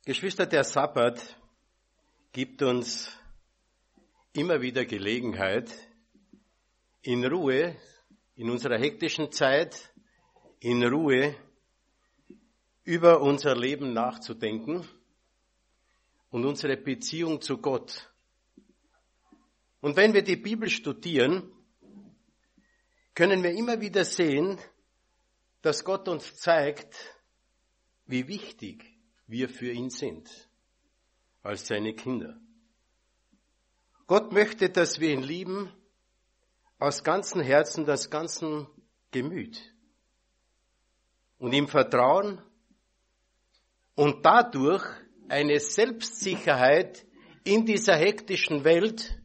Geschwister, der Sabbat gibt uns immer wieder Gelegenheit, in Ruhe, in unserer hektischen Zeit, in Ruhe über unser Leben nachzudenken und unsere Beziehung zu Gott. Und wenn wir die Bibel studieren, können wir immer wieder sehen, dass Gott uns zeigt, wie wichtig wir für ihn sind, als seine Kinder. Gott möchte, dass wir ihn lieben, aus ganzem Herzen, aus ganzem Gemüt und ihm vertrauen und dadurch eine Selbstsicherheit in dieser hektischen Welt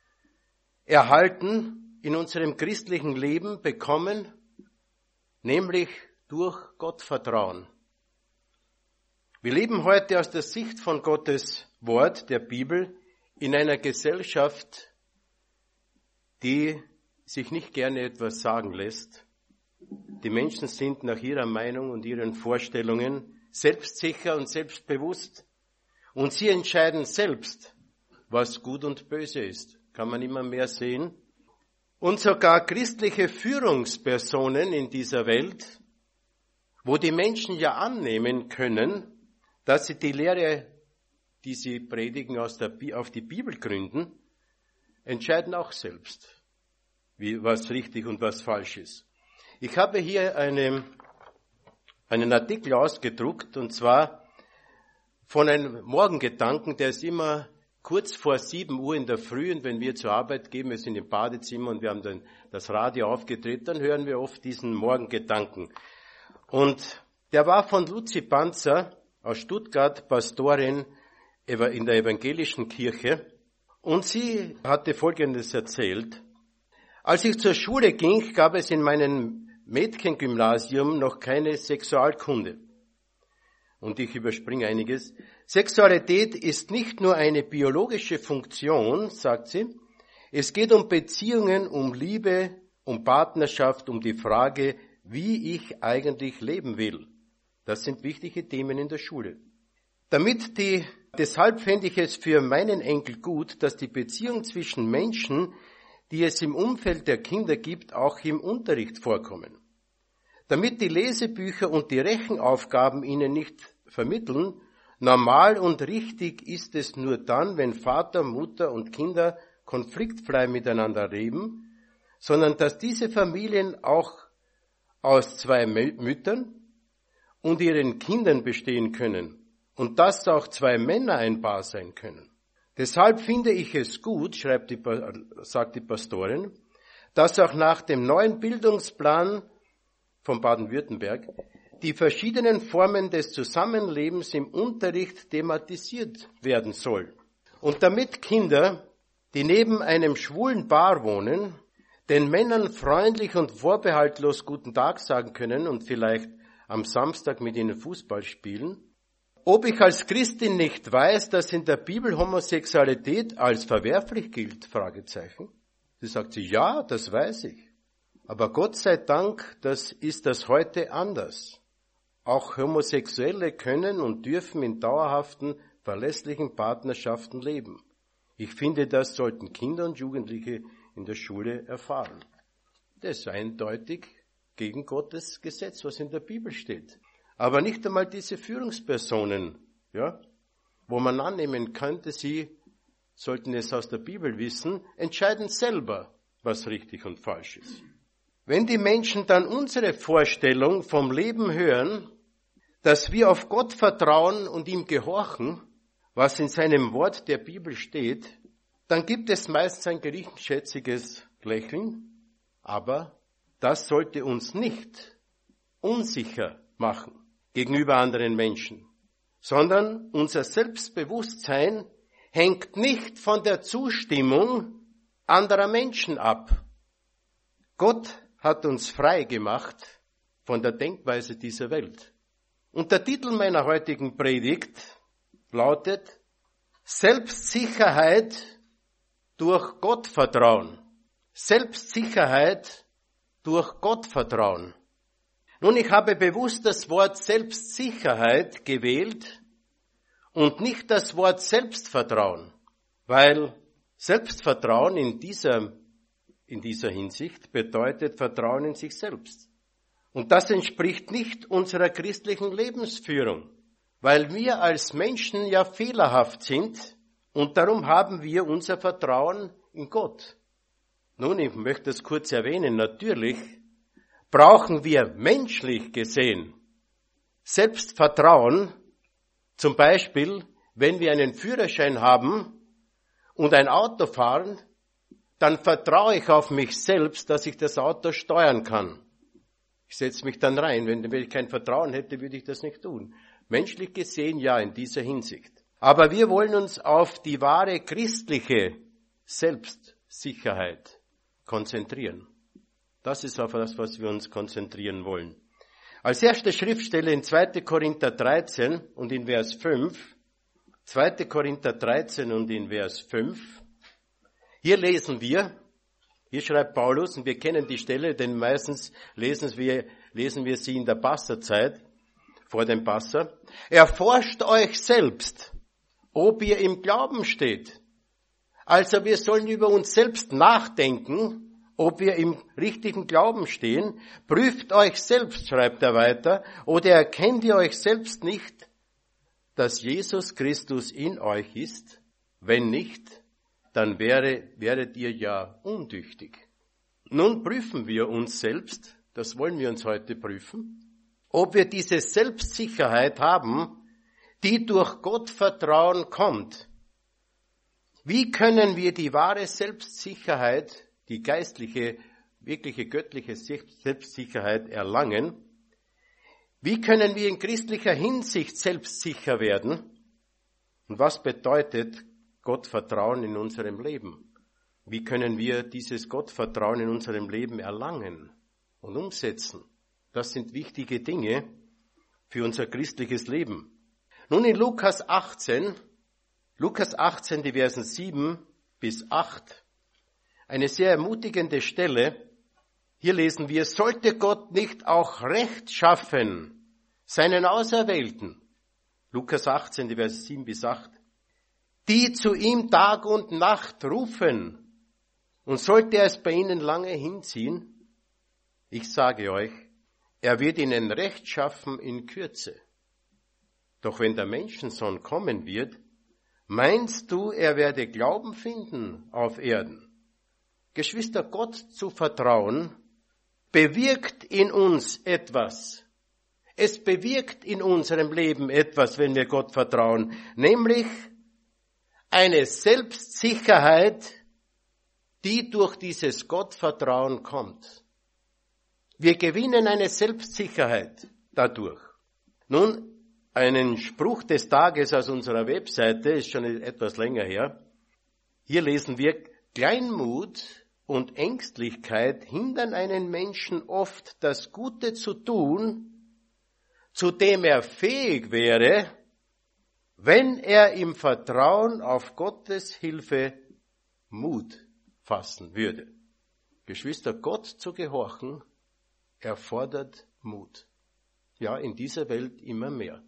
erhalten, in unserem christlichen Leben bekommen, nämlich durch Gottvertrauen. Wir leben heute aus der Sicht von Gottes Wort, der Bibel, in einer Gesellschaft, die sich nicht gerne etwas sagen lässt. Die Menschen sind nach ihrer Meinung und ihren Vorstellungen selbstsicher und selbstbewusst und sie entscheiden selbst, was gut und böse ist. Kann man immer mehr sehen. Und sogar christliche Führungspersonen in dieser Welt, wo die Menschen ja annehmen können, dass sie die Lehre, die sie predigen, auf die Bibel gründen, entscheiden auch selbst, was richtig und was falsch ist. Ich habe hier einen Artikel ausgedruckt, und zwar von einem Morgengedanken, der ist immer kurz vor 7 Uhr in der Früh, und wenn wir zur Arbeit gehen, wir sind im Badezimmer und wir haben dann das Radio aufgedreht, dann hören wir oft diesen Morgengedanken. Und der war von Luzi Panzer aus Stuttgart, Pastorin in der evangelischen Kirche. Und sie hatte Folgendes erzählt. Als ich zur Schule ging, gab es in meinem Mädchengymnasium noch keine Sexualkunde. Und ich überspringe einiges. Sexualität ist nicht nur eine biologische Funktion, sagt sie. Es geht um Beziehungen, um Liebe, um Partnerschaft, um die Frage, wie ich eigentlich leben will. Das sind wichtige Themen in der Schule. Deshalb fände ich es für meinen Enkel gut, dass die Beziehung zwischen Menschen, die es im Umfeld der Kinder gibt, auch im Unterricht vorkommen. Damit die Lesebücher und die Rechenaufgaben ihnen nicht vermitteln, normal und richtig ist es nur dann, wenn Vater, Mutter und Kinder konfliktfrei miteinander leben, sondern dass diese Familien auch aus 2 Müttern und ihren Kindern bestehen können und dass auch 2 Männer ein Paar sein können. Deshalb finde ich es gut, sagt die Pastorin, dass auch nach dem neuen Bildungsplan von Baden-Württemberg die verschiedenen Formen des Zusammenlebens im Unterricht thematisiert werden soll. Und damit Kinder, die neben einem schwulen Paar wohnen, den Männern freundlich und vorbehaltlos Guten Tag sagen können und vielleicht am Samstag mit ihnen Fußball spielen. Ob ich als Christin nicht weiß, dass in der Bibel Homosexualität als verwerflich gilt? Fragezeichen. Sie sagt sie, ja, das weiß ich. Aber Gott sei Dank, ist das heute anders. Auch Homosexuelle können und dürfen in dauerhaften, verlässlichen Partnerschaften leben. Ich finde, das sollten Kinder und Jugendliche in der Schule erfahren. Das ist eindeutig gegen Gottes Gesetz, was in der Bibel steht. Aber nicht einmal diese Führungspersonen, wo man annehmen könnte, sie sollten es aus der Bibel wissen, entscheiden selber, was richtig und falsch ist. Wenn die Menschen dann unsere Vorstellung vom Leben hören, dass wir auf Gott vertrauen und ihm gehorchen, was in seinem Wort der Bibel steht, dann gibt es meist ein geringschätziges Lächeln, aber das sollte uns nicht unsicher machen gegenüber anderen Menschen, sondern unser Selbstbewusstsein hängt nicht von der Zustimmung anderer Menschen ab. Gott hat uns frei gemacht von der Denkweise dieser Welt. Und der Titel meiner heutigen Predigt lautet Selbstsicherheit durch Gottvertrauen. Selbstsicherheit durch Gottvertrauen. Nun, ich habe bewusst das Wort Selbstsicherheit gewählt und nicht das Wort Selbstvertrauen, weil Selbstvertrauen in dieser Hinsicht bedeutet Vertrauen in sich selbst. Und das entspricht nicht unserer christlichen Lebensführung, weil wir als Menschen ja fehlerhaft sind und darum haben wir unser Vertrauen in Gott. Nun, ich möchte es kurz erwähnen, natürlich brauchen wir menschlich gesehen Selbstvertrauen, zum Beispiel, wenn wir einen Führerschein haben und ein Auto fahren, dann vertraue ich auf mich selbst, dass ich das Auto steuern kann. Ich setze mich dann rein. Wenn ich kein Vertrauen hätte, würde ich das nicht tun. Menschlich gesehen ja, in dieser Hinsicht. Aber wir wollen uns auf die wahre christliche Selbstsicherheit konzentrieren. Das ist auf das, was wir uns konzentrieren wollen. Als erste Schriftstelle in 2. Korinther 13 und in Vers 5, 2. Korinther 13 und in Vers 5, hier lesen wir, hier schreibt Paulus, und wir kennen die Stelle, denn meistens lesen wir sie in der Passerzeit, vor dem Passer. Erforscht euch selbst, ob ihr im Glauben steht. Also wir sollen über uns selbst nachdenken, ob wir im richtigen Glauben stehen. Prüft euch selbst, schreibt er weiter, oder erkennt ihr euch selbst nicht, dass Jesus Christus in euch ist? Wenn nicht, dann wäret ihr ja untüchtig. Nun prüfen wir uns selbst, das wollen wir uns heute prüfen, ob wir diese Selbstsicherheit haben, die durch Gottvertrauen kommt. Wie können wir die wahre Selbstsicherheit, die geistliche, wirkliche göttliche Selbstsicherheit erlangen? Wie können wir in christlicher Hinsicht selbstsicher werden? Und was bedeutet Gottvertrauen in unserem Leben? Wie können wir dieses Gottvertrauen in unserem Leben erlangen und umsetzen? Das sind wichtige Dinge für unser christliches Leben. Nun in Lukas 18, die Versen 7 bis 8, eine sehr ermutigende Stelle. Hier lesen wir, sollte Gott nicht auch Recht schaffen, seinen Auserwählten? Lukas 18, die Verse 7 bis 8. Die zu ihm Tag und Nacht rufen, und sollte er es bei ihnen lange hinziehen, ich sage euch, er wird ihnen Recht schaffen in Kürze. Doch wenn der Menschensohn kommen wird, meinst du, er werde Glauben finden auf Erden? Geschwister, Gott zu vertrauen, bewirkt in uns etwas. Es bewirkt in unserem Leben etwas, wenn wir Gott vertrauen, nämlich eine Selbstsicherheit, die durch dieses Gottvertrauen kommt. Wir gewinnen eine Selbstsicherheit dadurch. Nun, einen Spruch des Tages aus unserer Webseite, ist schon etwas länger her. Hier lesen wir, Kleinmut und Ängstlichkeit hindern einen Menschen oft, das Gute zu tun, zu dem er fähig wäre, wenn er im Vertrauen auf Gottes Hilfe Mut fassen würde. Geschwister, Gott zu gehorchen, erfordert Mut. Ja, in dieser Welt immer mehr.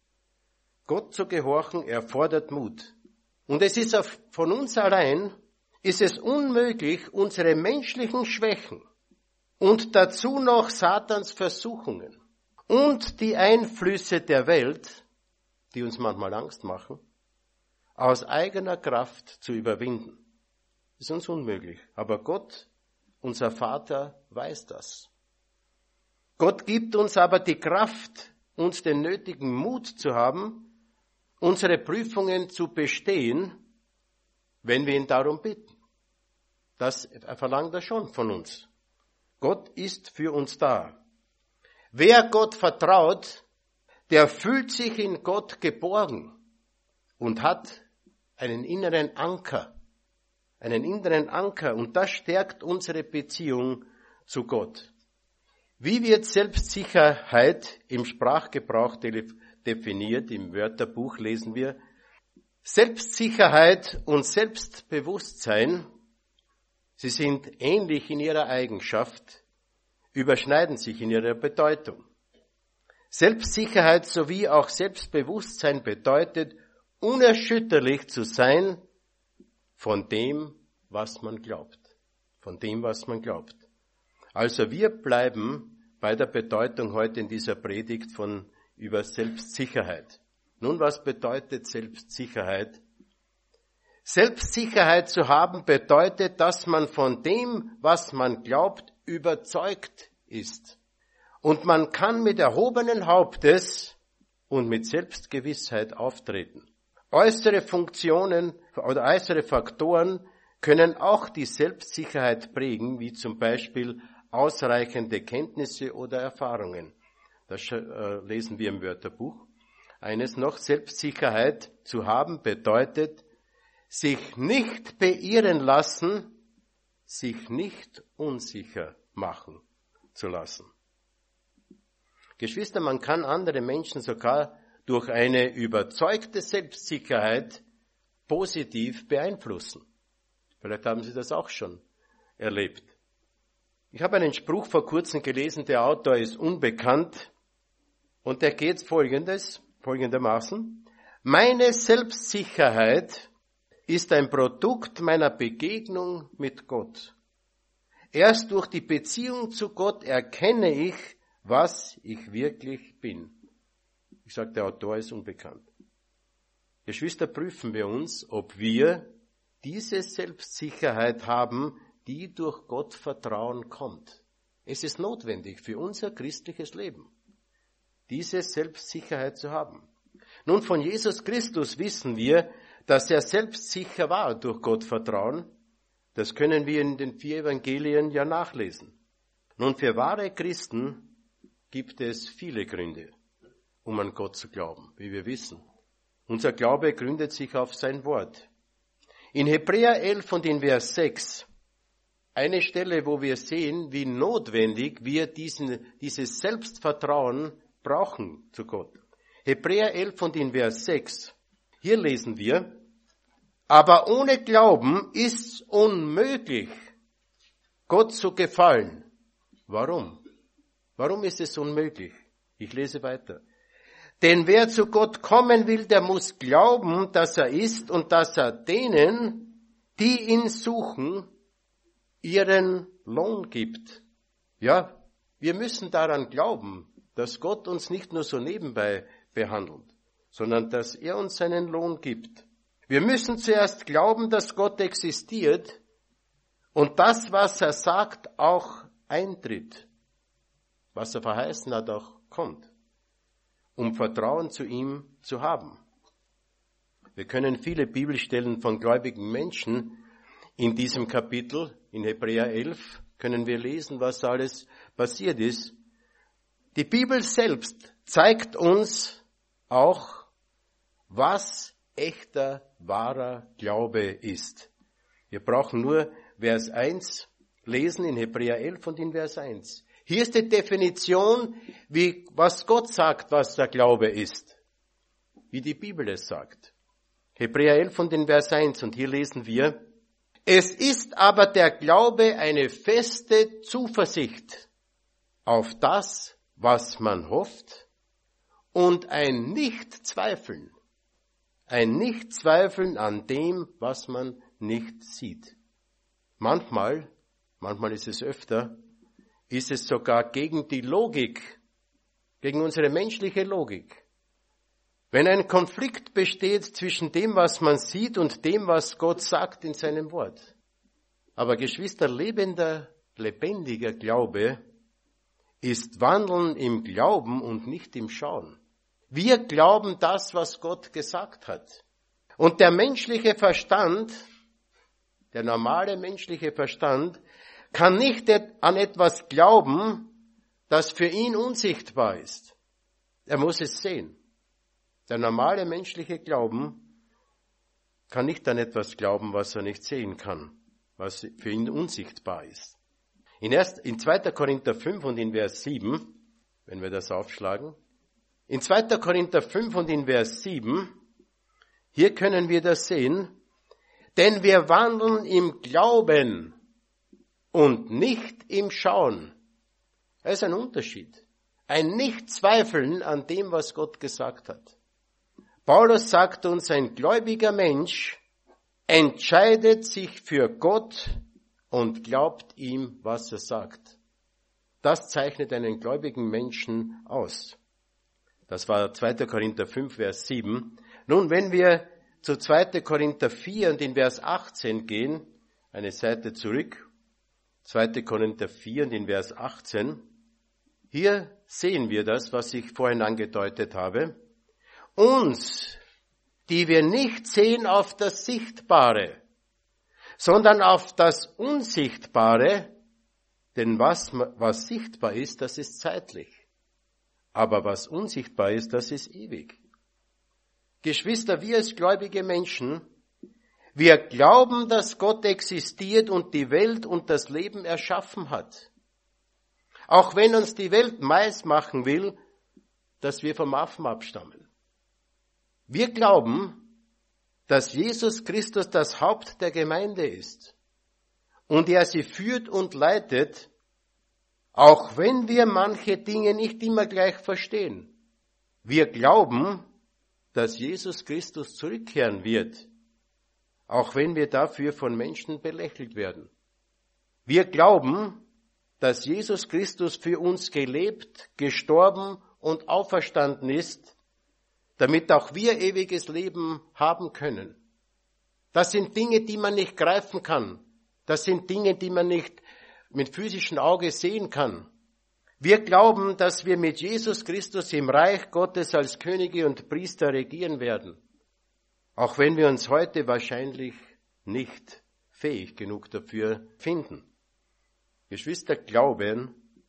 Gott zu gehorchen erfordert Mut. Und es ist von uns allein, ist es unmöglich, unsere menschlichen Schwächen und dazu noch Satans Versuchungen und die Einflüsse der Welt, die uns manchmal Angst machen, aus eigener Kraft zu überwinden. Das ist uns unmöglich. Aber Gott, unser Vater, weiß das. Gott gibt uns aber die Kraft, uns den nötigen Mut zu haben, unsere Prüfungen zu bestehen, wenn wir ihn darum bitten. Das verlangt er schon von uns. Gott ist für uns da. Wer Gott vertraut, der fühlt sich in Gott geborgen und hat einen inneren Anker. Und das stärkt unsere Beziehung zu Gott. Wie wird Selbstsicherheit im Sprachgebrauch definiert? Im Wörterbuch lesen wir, Selbstsicherheit und Selbstbewusstsein, sie sind ähnlich in ihrer Eigenschaft, überschneiden sich in ihrer Bedeutung. Selbstsicherheit sowie auch Selbstbewusstsein bedeutet unerschütterlich zu sein von dem, was man glaubt. Von dem, was man glaubt. Also wir bleiben bei der Bedeutung heute in dieser Predigt über Selbstsicherheit. Nun, was bedeutet Selbstsicherheit? Selbstsicherheit zu haben bedeutet, dass man von dem, was man glaubt, überzeugt ist. Und man kann mit erhobenen Hauptes und mit Selbstgewissheit auftreten. Äußere Funktionen oder äußere Faktoren können auch die Selbstsicherheit prägen, wie zum Beispiel ausreichende Kenntnisse oder Erfahrungen. Das lesen wir im Wörterbuch. Eines noch, Selbstsicherheit zu haben bedeutet, sich nicht beirren lassen, sich nicht unsicher machen zu lassen. Geschwister, man kann andere Menschen sogar durch eine überzeugte Selbstsicherheit positiv beeinflussen. Vielleicht haben Sie das auch schon erlebt. Ich habe einen Spruch vor kurzem gelesen, der Autor ist unbekannt und der geht folgendermaßen. Meine Selbstsicherheit ist ein Produkt meiner Begegnung mit Gott. Erst durch die Beziehung zu Gott erkenne ich, was ich wirklich bin. Ich sage, der Autor ist unbekannt. Geschwister, prüfen wir uns, ob wir diese Selbstsicherheit haben, die durch Gottvertrauen kommt. Es ist notwendig für unser christliches Leben, diese Selbstsicherheit zu haben. Nun, von Jesus Christus wissen wir, dass er selbstsicher war durch Gottvertrauen. Das können wir in den 4 Evangelien ja nachlesen. Nun, für wahre Christen gibt es viele Gründe, um an Gott zu glauben, wie wir wissen. Unser Glaube gründet sich auf sein Wort. In Hebräer 11 und in Vers 6, eine Stelle, wo wir sehen, wie notwendig wir dieses Selbstvertrauen brauchen zu Gott. Hebräer 11 und in Vers 6, hier lesen wir, aber ohne Glauben ist unmöglich, Gott zu gefallen. Warum? Warum ist es unmöglich? Ich lese weiter. Denn wer zu Gott kommen will, der muss glauben, dass er ist und dass er denen, die ihn suchen, ihren Lohn gibt. Ja, wir müssen daran glauben, dass Gott uns nicht nur so nebenbei behandelt, sondern dass er uns seinen Lohn gibt. Wir müssen zuerst glauben, dass Gott existiert und das, was er sagt, auch eintritt. Was er verheißen hat, auch kommt, um Vertrauen zu ihm zu haben. Wir können viele Bibelstellen von gläubigen Menschen in diesem Kapitel, in Hebräer 11, können wir lesen, was alles passiert ist. Die Bibel selbst zeigt uns auch, was echter, wahrer Glaube ist. Wir brauchen nur Vers 1 lesen in Hebräer 11 und in Vers 1. Hier ist die Definition, was Gott sagt, was der Glaube ist. Wie die Bibel es sagt. Hebräer 11 und in Vers 1. Und hier lesen wir, es ist aber der Glaube eine feste Zuversicht auf das, was man hofft, und ein Nichtzweifeln an dem, was man nicht sieht. Manchmal ist es öfter, ist es sogar gegen die Logik, gegen unsere menschliche Logik. Wenn ein Konflikt besteht zwischen dem, was man sieht und dem, was Gott sagt in seinem Wort. Aber Geschwister, lebendiger Glaube ist Wandeln im Glauben und nicht im Schauen. Wir glauben das, was Gott gesagt hat. Und der menschliche Verstand, der normale menschliche Verstand, kann nicht an etwas glauben, das für ihn unsichtbar ist. Er muss es sehen. Der normale menschliche Glauben kann nicht an etwas glauben, was er nicht sehen kann, was für ihn unsichtbar ist. In 2. Korinther 5 und in Vers 7, wenn wir das aufschlagen, in 2. Korinther 5 und in Vers 7, hier können wir das sehen, denn wir wandeln im Glauben und nicht im Schauen. Das ist ein Unterschied. Ein Nichtzweifeln an dem, was Gott gesagt hat. Paulus sagt uns, ein gläubiger Mensch entscheidet sich für Gott und glaubt ihm, was er sagt. Das zeichnet einen gläubigen Menschen aus. Das war 2. Korinther 5, Vers 7. Nun, wenn wir zu 2. Korinther 4 und in Vers 18 gehen, eine Seite zurück, 2. Korinther 4 und in Vers 18, hier sehen wir das, was ich vorhin angedeutet habe. Uns, die wir nicht sehen auf das Sichtbare, sondern auf das Unsichtbare, denn was sichtbar ist, das ist zeitlich. Aber was unsichtbar ist, das ist ewig. Geschwister, wir als gläubige Menschen, wir glauben, dass Gott existiert und die Welt und das Leben erschaffen hat. Auch wenn uns die Welt Mais machen will, dass wir vom Affen abstammen. Wir glauben, dass Jesus Christus das Haupt der Gemeinde ist und er sie führt und leitet, auch wenn wir manche Dinge nicht immer gleich verstehen. Wir glauben, dass Jesus Christus zurückkehren wird, auch wenn wir dafür von Menschen belächelt werden. Wir glauben, dass Jesus Christus für uns gelebt, gestorben und auferstanden ist, damit auch wir ewiges Leben haben können. Das sind Dinge, die man nicht greifen kann. Das sind Dinge, die man nicht mit physischem Auge sehen kann. Wir glauben, dass wir mit Jesus Christus im Reich Gottes als Könige und Priester regieren werden. Auch wenn wir uns heute wahrscheinlich nicht fähig genug dafür finden. Geschwister, Glaube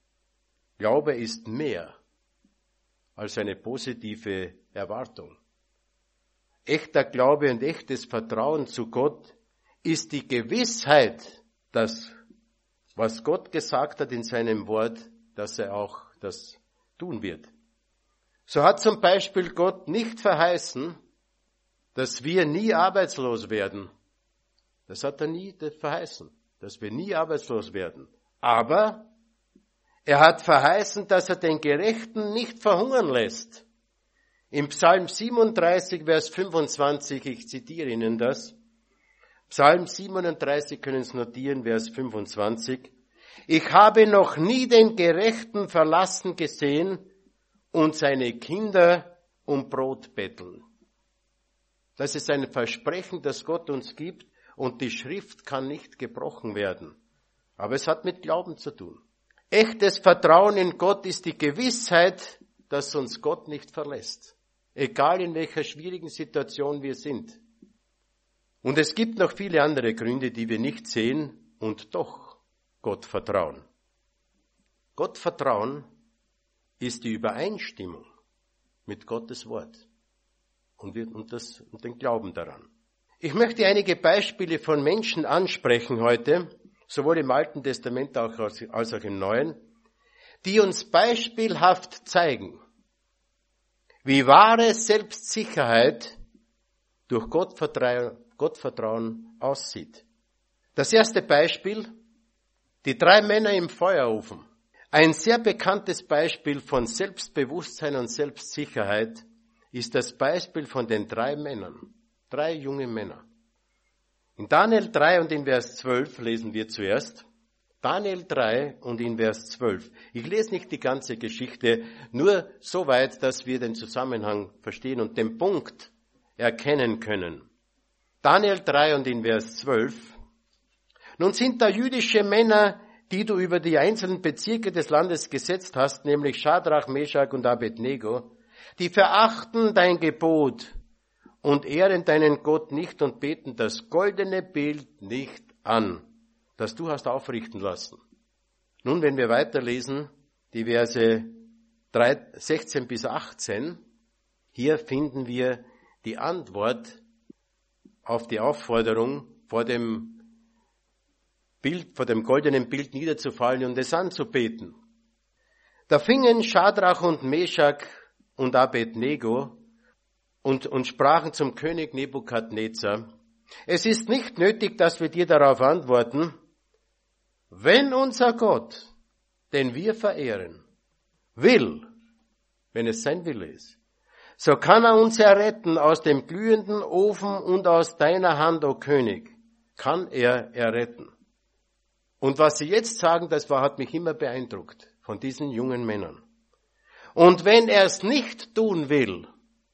ist mehr als eine positive Erwartung. Echter Glaube und echtes Vertrauen zu Gott ist die Gewissheit, dass was Gott gesagt hat in seinem Wort, dass er auch das tun wird. So hat zum Beispiel Gott nicht verheißen, dass wir nie arbeitslos werden. Das hat er nie verheißen, dass wir nie arbeitslos werden. Aber er hat verheißen, dass er den Gerechten nicht verhungern lässt. Im Psalm 37, Vers 25, ich zitiere Ihnen das. Psalm 37, können Sie notieren, Vers 25. Ich habe noch nie den Gerechten verlassen gesehen und seine Kinder um Brot betteln. Das ist ein Versprechen, das Gott uns gibt und die Schrift kann nicht gebrochen werden. Aber es hat mit Glauben zu tun. Echtes Vertrauen in Gott ist die Gewissheit, dass uns Gott nicht verlässt. Egal in welcher schwierigen Situation wir sind. Und es gibt noch viele andere Gründe, die wir nicht sehen und doch Gott vertrauen. Gott vertrauen ist die Übereinstimmung mit Gottes Wort und den Glauben daran. Ich möchte einige Beispiele von Menschen ansprechen heute, sowohl im Alten Testament als auch im Neuen, die uns beispielhaft zeigen, wie wahre Selbstsicherheit durch Gottvertrauen aussieht. Das erste Beispiel, die 3 Männer im Feuerofen. Ein sehr bekanntes Beispiel von Selbstbewusstsein und Selbstsicherheit ist das Beispiel von den 3 Männern, 3 junge Männer. In Daniel 3 und in Vers 12 lesen wir zuerst. Daniel 3 und in Vers 12. Ich lese nicht die ganze Geschichte, nur so weit, dass wir den Zusammenhang verstehen und den Punkt erkennen können. Daniel 3 und in Vers 12. Nun sind da jüdische Männer, die du über die einzelnen Bezirke des Landes gesetzt hast, nämlich Schadrach, Meschach und Abednego, die verachten dein Gebot und ehren deinen Gott nicht und beten das goldene Bild nicht an, das du hast aufrichten lassen. Nun, wenn wir weiterlesen, die Verse 16 bis 18, hier finden wir die Antwort auf die Aufforderung, vor dem goldenen Bild niederzufallen und es anzubeten. Da fingen Schadrach und Meschach und Abednego und sprachen zum König Nebukadnezar: Es ist nicht nötig, dass wir dir darauf antworten, wenn unser Gott, den wir verehren, will, wenn es sein Wille ist, so kann er uns erretten aus dem glühenden Ofen und aus deiner Hand, o König, kann er erretten. Und was sie jetzt sagen, hat mich immer beeindruckt von diesen jungen Männern. Und wenn er es nicht tun will,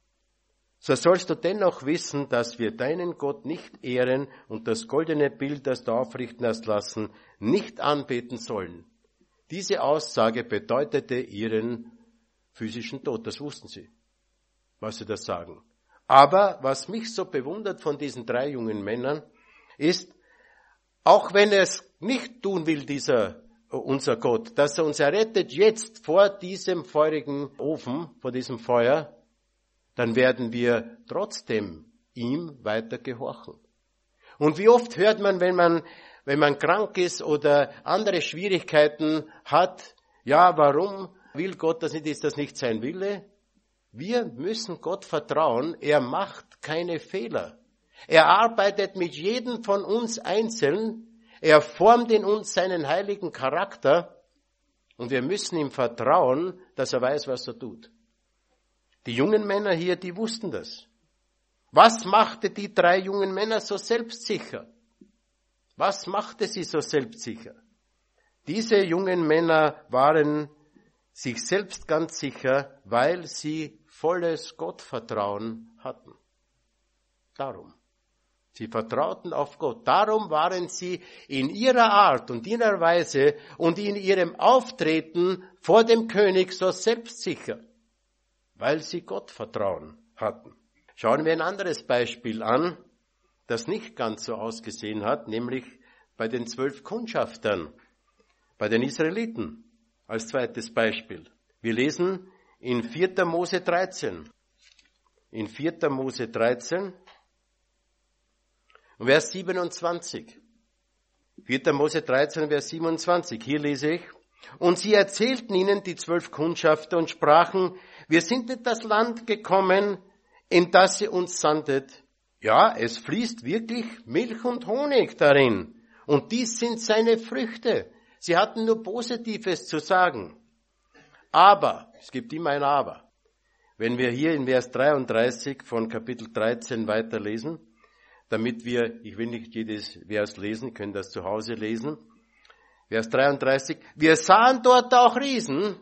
so sollst du dennoch wissen, dass wir deinen Gott nicht ehren und das goldene Bild, das du aufrichten hast lassen, nicht anbeten sollen. Diese Aussage bedeutete ihren physischen Tod, das wussten sie, was sie da sagen. Aber was mich so bewundert von diesen 3 jungen Männern, ist, auch wenn er es nicht tun will, unser Gott, dass er uns errettet jetzt vor diesem feurigen Ofen, vor diesem Feuer, dann werden wir trotzdem ihm weiter gehorchen. Und wie oft hört man, wenn man krank ist oder andere Schwierigkeiten hat, ja, warum will Gott das nicht, ist das nicht sein Wille? Wir müssen Gott vertrauen, er macht keine Fehler. Er arbeitet mit jedem von uns einzeln, er formt in uns seinen heiligen Charakter und wir müssen ihm vertrauen, dass er weiß, was er tut. Die jungen Männer hier, die wussten das. Was machte die 3 jungen Männer so selbstsicher? Was machte sie so selbstsicher? Diese jungen Männer waren sich selbst ganz sicher, weil sie volles Gottvertrauen hatten. Darum. Sie vertrauten auf Gott. Darum waren sie in ihrer Art und in ihrer Weise und in ihrem Auftreten vor dem König so selbstsicher, weil sie Gottvertrauen hatten. Schauen wir ein anderes Beispiel an, das nicht ganz so ausgesehen hat, nämlich bei den 12 Kundschaftern, bei den Israeliten, als zweites Beispiel. Wir lesen in 4. Mose 13. In 4. Mose 13, Vers 27. 4. Mose 13, Vers 27. Hier lese ich. Und sie erzählten ihnen, die 12 Kundschafter, und sprachen, wir sind in das Land gekommen, in das ihr uns sandet. Ja, es fließt wirklich Milch und Honig darin. Und dies sind seine Früchte. Sie hatten nur Positives zu sagen. Aber, es gibt immer ein Aber. Wenn wir hier in Vers 33 von Kapitel 13 weiterlesen, damit ich will nicht jedes Vers lesen, können das zu Hause lesen. Vers 33, wir sahen dort auch Riesen,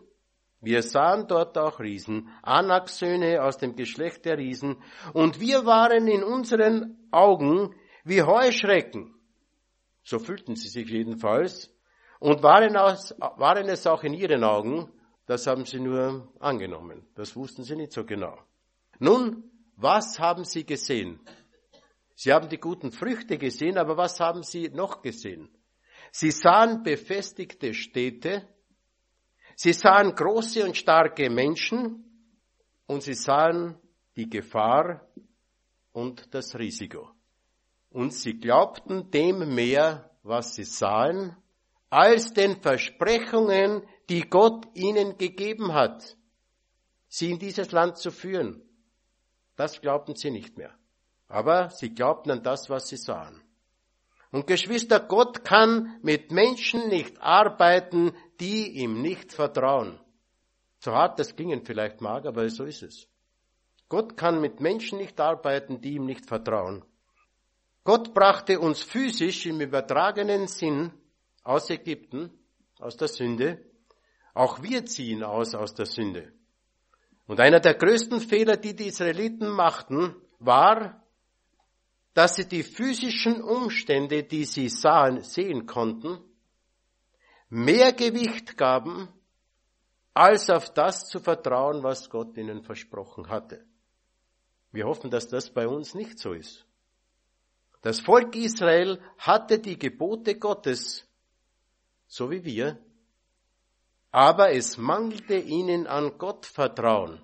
Anaks Söhne aus dem Geschlecht der Riesen, und wir waren in unseren Augen wie Heuschrecken. So fühlten sie sich jedenfalls, und waren es auch in ihren Augen, das haben sie nur angenommen, das wussten sie nicht so genau. Nun, was haben sie gesehen? Sie haben die guten Früchte gesehen, aber was haben sie noch gesehen? Sie sahen befestigte Städte, sie sahen große und starke Menschen und sie sahen die Gefahr und das Risiko. Und sie glaubten dem mehr, was sie sahen, als den Versprechungen, die Gott ihnen gegeben hat, sie in dieses Land zu führen. Das glaubten sie nicht mehr. Aber sie glaubten an das, was sie sahen. Und Geschwister, Gott kann mit Menschen nicht arbeiten, die ihm nicht vertrauen. So hart das klingen vielleicht mag, aber so ist es. Gott kann mit Menschen nicht arbeiten, die ihm nicht vertrauen. Gott brachte uns physisch im übertragenen Sinn aus Ägypten, aus der Sünde. Auch wir ziehen aus der Sünde. Und einer der größten Fehler, die die Israeliten machten, war, dass sie die physischen Umstände, die sie sehen konnten, mehr Gewicht gaben, als auf das zu vertrauen, was Gott ihnen versprochen hatte. Wir hoffen, dass das bei uns nicht so ist. Das Volk Israel hatte die Gebote Gottes, so wie wir, aber es mangelte ihnen an Gottvertrauen.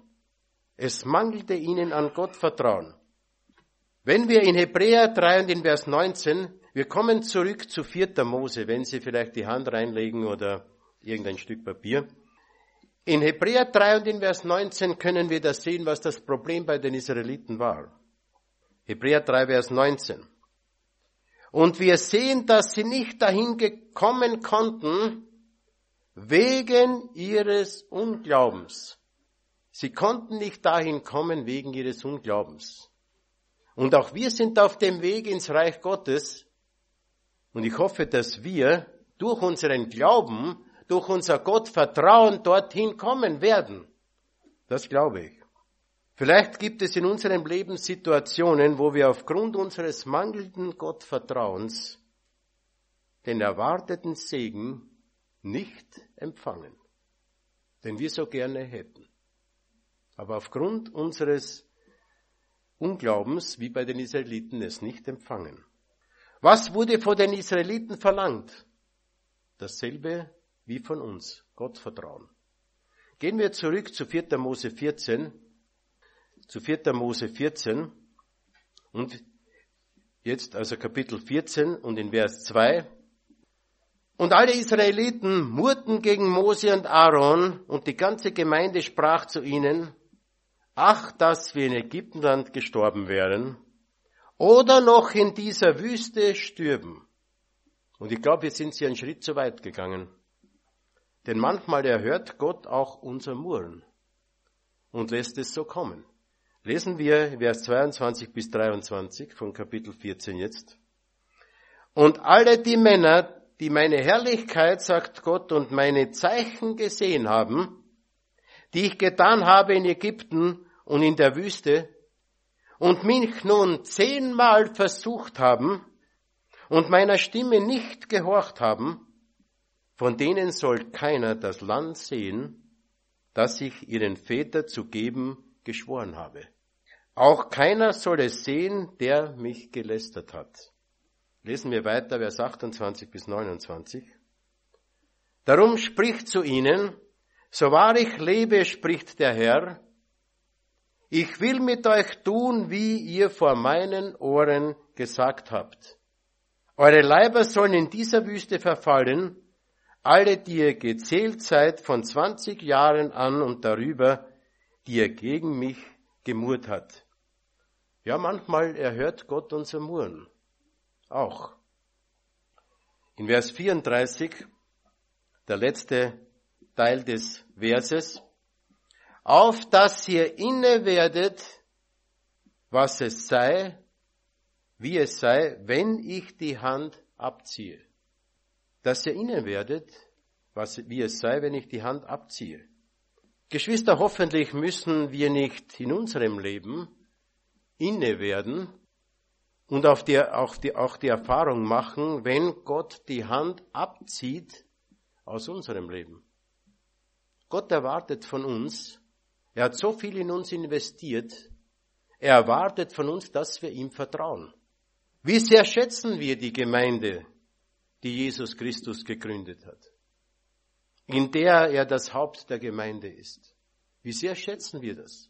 Wenn wir in Hebräer 3 und in Vers 19, wir kommen zurück zu 4. Mose, wenn Sie vielleicht die Hand reinlegen oder irgendein Stück Papier. In Hebräer 3 und in Vers 19 können wir das sehen, was das Problem bei den Israeliten war. Hebräer 3, Vers 19. Und wir sehen, dass sie nicht dahin gekommen konnten, wegen ihres Unglaubens. Sie konnten nicht dahin kommen wegen ihres Unglaubens. Und auch wir sind auf dem Weg ins Reich Gottes. Und ich hoffe, dass wir durch unseren Glauben, durch unser Gottvertrauen dorthin kommen werden. Das glaube ich. Vielleicht gibt es in unserem Leben Situationen, wo wir aufgrund unseres mangelnden Gottvertrauens den erwarteten Segen nicht empfangen, den wir so gerne hätten. Aber aufgrund unseres Unglaubens, wie bei den Israeliten, es nicht empfangen. Was wurde von den Israeliten verlangt? Dasselbe wie von uns, Gottvertrauen. Gehen wir zurück zu 4. Mose 14, und jetzt also Kapitel 14 und in Vers 2. Und alle Israeliten murrten gegen Mose und Aaron und die ganze Gemeinde sprach zu ihnen, ach, dass wir in Ägyptenland gestorben wären oder noch in dieser Wüste stürben. Und ich glaube, jetzt sind sie einen Schritt zu weit gegangen. Denn manchmal erhört Gott auch unser Murren und lässt es so kommen. Lesen wir Vers 22 bis 23 von Kapitel 14 jetzt. Und alle die Männer, die meine Herrlichkeit, sagt Gott, und meine Zeichen gesehen haben, die ich getan habe in Ägypten und in der Wüste, und mich nun 10-mal versucht haben und meiner Stimme nicht gehorcht haben, von denen soll keiner das Land sehen, das ich ihren Vätern zu geben geschworen habe. Auch keiner soll es sehen, der mich gelästert hat. Lesen wir weiter, Vers 28 bis 29. Darum spricht zu ihnen, so wahr ich lebe, spricht der Herr, ich will mit euch tun, wie ihr vor meinen Ohren gesagt habt. Eure Leiber sollen in dieser Wüste verfallen, alle, die ihr gezählt seid von 20 Jahren an und darüber, die ihr gegen mich gemurrt hat. Ja, manchmal erhört Gott unser Murren. Auch. In Vers 34, der letzte Teil des Verses, auf dass ihr inne werdet, was es sei, wie es sei, wenn ich die Hand abziehe. Dass ihr inne werdet, wie es sei, wenn ich die Hand abziehe. Geschwister, hoffentlich müssen wir nicht in unserem Leben inne werden und auch die Erfahrung machen, wenn Gott die Hand abzieht aus unserem Leben. Gott erwartet von uns, er hat so viel in uns investiert, er erwartet von uns, dass wir ihm vertrauen. Wie sehr schätzen wir die Gemeinde, die Jesus Christus gegründet hat, in der er das Haupt der Gemeinde ist. Wie sehr schätzen wir das?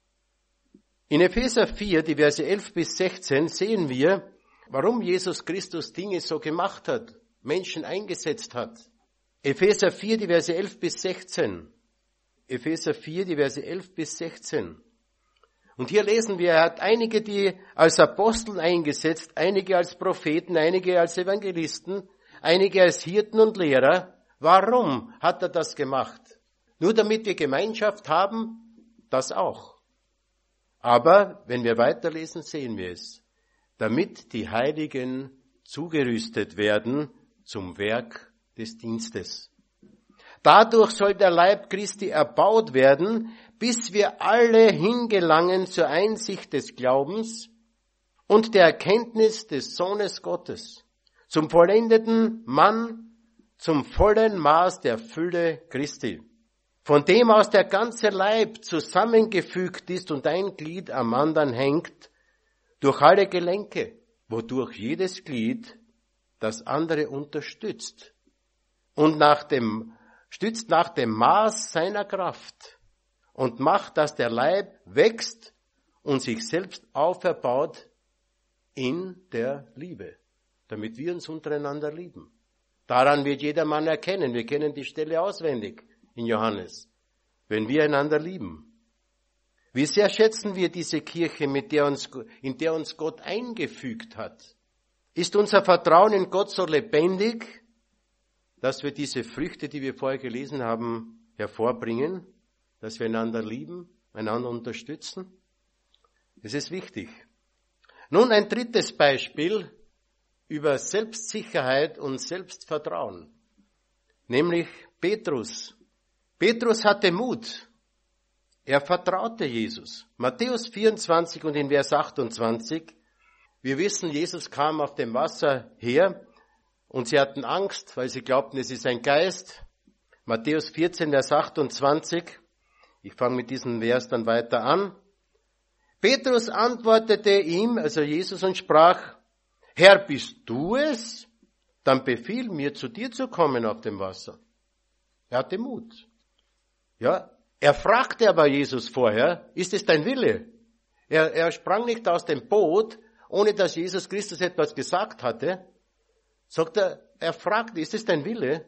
In Epheser 4, die Verse 11 bis 16, sehen wir, warum Jesus Christus Dinge so gemacht hat, Menschen eingesetzt hat. Epheser 4, die Verse 11 bis 16. Epheser 4, die Verse 11 bis 16. Und hier lesen wir, er hat einige, die als Apostel eingesetzt, einige als Propheten, einige als Evangelisten, einige als Hirten und Lehrer. Warum hat er das gemacht? Nur damit wir Gemeinschaft haben? Das auch. Aber wenn wir weiterlesen, sehen wir es. Damit die Heiligen zugerüstet werden zum Werk des Dienstes. Dadurch soll der Leib Christi erbaut werden, bis wir alle hingelangen zur Einsicht des Glaubens und der Erkenntnis des Sohnes Gottes, zum vollendeten Mann, zum vollen Maß der Fülle Christi, von dem aus der ganze Leib zusammengefügt ist und ein Glied am anderen hängt, durch alle Gelenke, wodurch jedes Glied das andere unterstützt und stützt nach dem Maß seiner Kraft und macht, dass der Leib wächst und sich selbst auferbaut in der Liebe, damit wir uns untereinander lieben. Daran wird jedermann erkennen, wir kennen die Stelle auswendig in Johannes, wenn wir einander lieben. Wie sehr schätzen wir diese Kirche, in der uns Gott eingefügt hat? Ist unser Vertrauen in Gott so lebendig, dass wir diese Früchte, die wir vorher gelesen haben, hervorbringen? dass wir einander lieben, einander unterstützen. Das ist wichtig. Nun ein drittes Beispiel über Selbstsicherheit und Selbstvertrauen, nämlich Petrus. Petrus hatte Mut. Er vertraute Jesus. Matthäus 24 und in Vers 28. Wir wissen, Jesus kam auf dem Wasser her und sie hatten Angst, weil sie glaubten, es ist ein Geist. Matthäus 14, Vers 28. Ich fange mit diesem Vers dann weiter an. Petrus antwortete ihm, also Jesus, und sprach, Herr, bist du es? Dann befiehl mir, zu dir zu kommen auf dem Wasser. Er hatte Mut. Ja, er fragte aber Jesus vorher, ist es dein Wille? Er sprang nicht aus dem Boot, ohne dass Jesus Christus etwas gesagt hatte. Sagt er fragte, ist es dein Wille?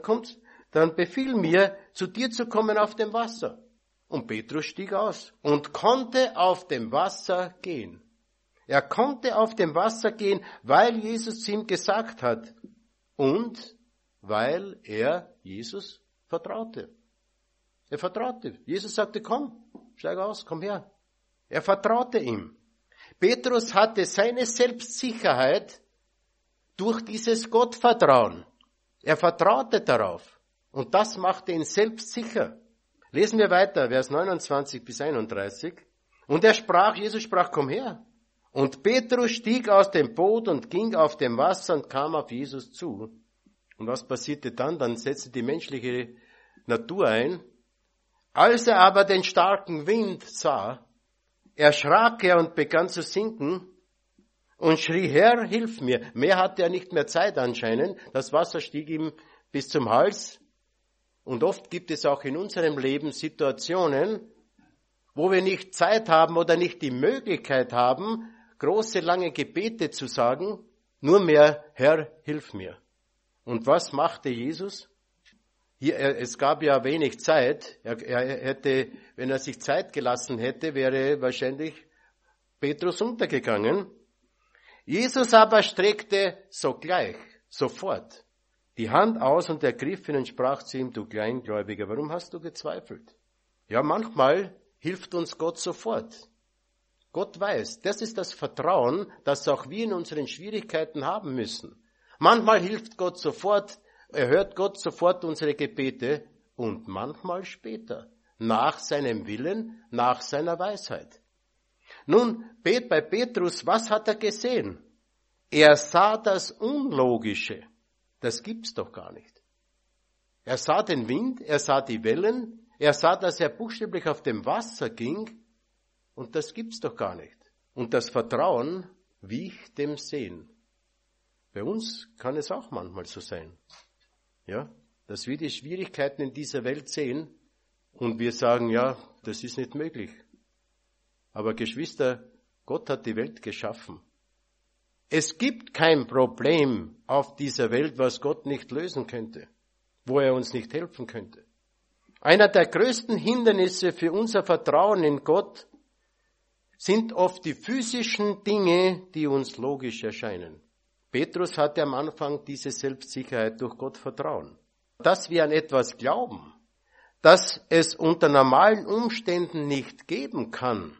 Dann befiehl mir, zu dir zu kommen auf dem Wasser. Und Petrus stieg aus und konnte auf dem Wasser gehen. Er konnte auf dem Wasser gehen, weil Jesus zu ihm gesagt hat und weil er Jesus vertraute. Er vertraute. Jesus sagte, komm, steig aus, komm her. Er vertraute ihm. Petrus hatte seine Selbstsicherheit durch dieses Gottvertrauen. Er vertraute darauf. Und das machte ihn selbstsicher. Lesen wir weiter, Vers 29 bis 31. Und Jesus sprach, komm her. Und Petrus stieg aus dem Boot und ging auf dem Wasser und kam auf Jesus zu. Und was passierte dann? Dann setzte die menschliche Natur ein. Als er aber den starken Wind sah, erschrak er und begann zu sinken und schrie, Herr, hilf mir. Mehr hatte er nicht mehr Zeit anscheinend. Das Wasser stieg ihm bis zum Hals. Und oft gibt es auch in unserem Leben Situationen, wo wir nicht Zeit haben oder nicht die Möglichkeit haben, große, lange Gebete zu sagen, nur mehr, Herr, hilf mir. Und was machte Jesus? Es gab ja wenig Zeit. Er hätte, wenn er sich Zeit gelassen hätte, wäre wahrscheinlich Petrus untergegangen. Jesus aber streckte sofort die Hand aus und ergriff ihn und sprach zu ihm, du Kleingläubiger, warum hast du gezweifelt? Ja, manchmal hilft uns Gott sofort. Gott weiß, das ist das Vertrauen, das auch wir in unseren Schwierigkeiten haben müssen. Manchmal hilft Gott sofort, erhört Gott sofort unsere Gebete und manchmal später, nach seinem Willen, nach seiner Weisheit. Nun, bei Petrus, was hat er gesehen? Er sah das Unlogische. Das gibt's doch gar nicht. Er sah den Wind, er sah die Wellen, er sah, dass er buchstäblich auf dem Wasser ging und das gibt's doch gar nicht. Und das Vertrauen wich dem Sehen. Bei uns kann es auch manchmal so sein. Ja, dass wir die Schwierigkeiten in dieser Welt sehen und wir sagen, ja, das ist nicht möglich. Aber Geschwister, Gott hat die Welt geschaffen. Es gibt kein Problem auf dieser Welt, was Gott nicht lösen könnte, wo er uns nicht helfen könnte. Einer der größten Hindernisse für unser Vertrauen in Gott sind oft die physischen Dinge, die uns logisch erscheinen. Petrus hatte am Anfang diese Selbstsicherheit durch Gott Vertrauen. Dass wir an etwas glauben, das es unter normalen Umständen nicht geben kann,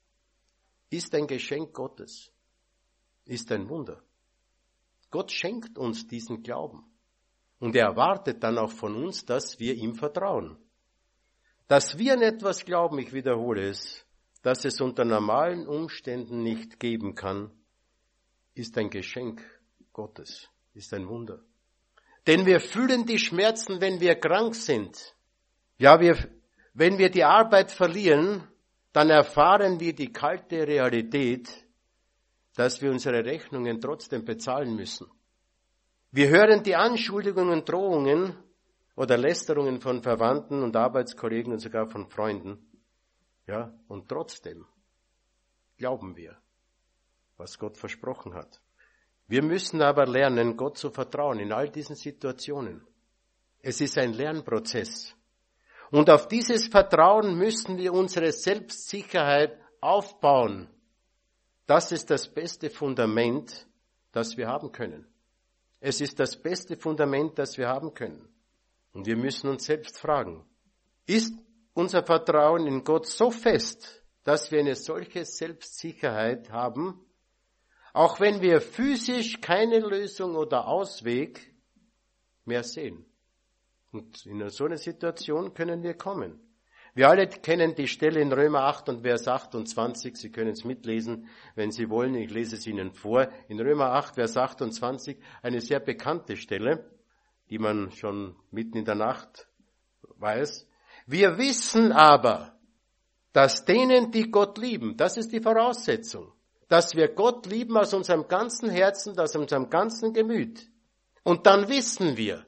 ist ein Geschenk Gottes. Ist ein Wunder. Gott schenkt uns diesen Glauben. Und er erwartet dann auch von uns, dass wir ihm vertrauen. Dass wir an etwas glauben, ich wiederhole es, dass es unter normalen Umständen nicht geben kann, ist ein Geschenk Gottes, ist ein Wunder. Denn wir fühlen die Schmerzen, wenn wir krank sind. Ja, wenn wir die Arbeit verlieren, dann erfahren wir die kalte Realität, dass wir unsere Rechnungen trotzdem bezahlen müssen. Wir hören die Anschuldigungen, Drohungen oder Lästerungen von Verwandten und Arbeitskollegen und sogar von Freunden. Ja, und trotzdem glauben wir, was Gott versprochen hat. Wir müssen aber lernen, Gott zu vertrauen in all diesen Situationen. Es ist ein Lernprozess. Und auf dieses Vertrauen müssen wir unsere Selbstsicherheit aufbauen. Das ist das beste Fundament, das wir haben können. Es ist das beste Fundament, das wir haben können. Und wir müssen uns selbst fragen, ist unser Vertrauen in Gott so fest, dass wir eine solche Selbstsicherheit haben, auch wenn wir physisch keine Lösung oder Ausweg mehr sehen. Und in so eine Situation können wir kommen. Wir alle kennen die Stelle in Römer 8 und Vers 28. Sie können es mitlesen, wenn Sie wollen. Ich lese es Ihnen vor. In Römer 8, Vers 28, eine sehr bekannte Stelle, die man schon mitten in der Nacht weiß. Wir wissen aber, dass denen, die Gott lieben, das ist die Voraussetzung, dass wir Gott lieben aus unserem ganzen Herzen, aus unserem ganzen Gemüt. Und dann wissen wir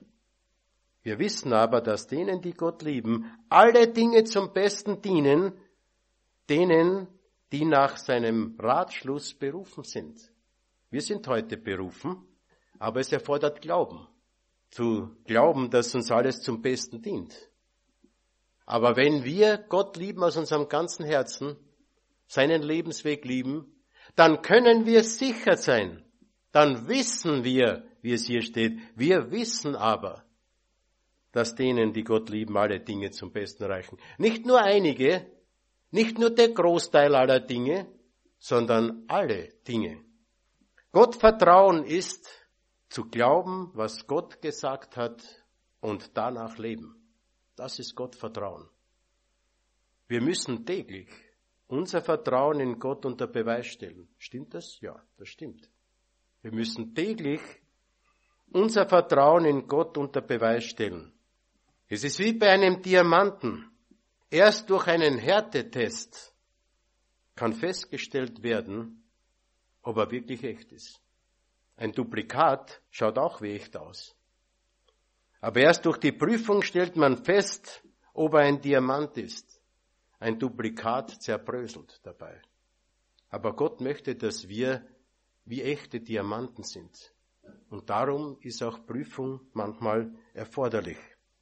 aber, dass denen, die Gott lieben, alle Dinge zum Besten dienen, denen, die nach seinem Ratschluss berufen sind. Wir sind heute berufen, aber es erfordert Glauben. Zu glauben, dass uns alles zum Besten dient. Aber wenn wir Gott lieben aus unserem ganzen Herzen, seinen Lebensweg lieben, dann können wir sicher sein. Dann wissen wir, wie es hier steht, wir wissen aber, dass denen, die Gott lieben, alle Dinge zum Besten reichen. Nicht nur einige, nicht nur der Großteil aller Dinge, sondern alle Dinge. Gott vertrauen ist zu glauben, was Gott gesagt hat und danach leben. Das ist Gott vertrauen. Wir müssen täglich unser Vertrauen in Gott unter Beweis stellen. Stimmt das? Ja, das stimmt. Wir müssen täglich unser Vertrauen in Gott unter Beweis stellen. Es ist wie bei einem Diamanten. Erst durch einen Härtetest kann festgestellt werden, ob er wirklich echt ist. Ein Duplikat schaut auch wie echt aus. Aber erst durch die Prüfung stellt man fest, ob er ein Diamant ist. Ein Duplikat zerbröselt dabei. Aber Gott möchte, dass wir wie echte Diamanten sind. Und darum ist auch Prüfung manchmal erforderlich.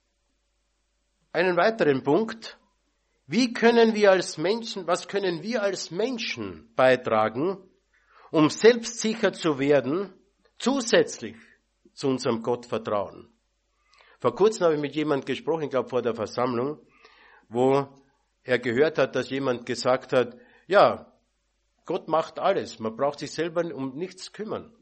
Einen weiteren Punkt. Was können wir als Menschen beitragen, um selbstsicher zu werden, zusätzlich zu unserem Gottvertrauen? Vor kurzem habe ich mit jemandem gesprochen, ich glaube vor der Versammlung, wo er gehört hat, dass jemand gesagt hat, ja, Gott macht alles, man braucht sich selber um nichts kümmern.